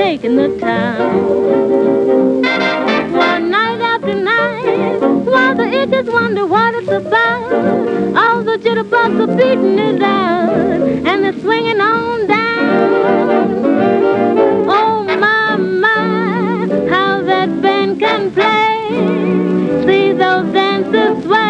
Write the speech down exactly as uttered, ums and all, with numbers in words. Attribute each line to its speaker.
Speaker 1: taking the town. One night after night, while the idiots wonder what it's about, all the jitterbugs are beating it out, and they're swinging on down. Oh my, my, how that band can play. See those dancers sway.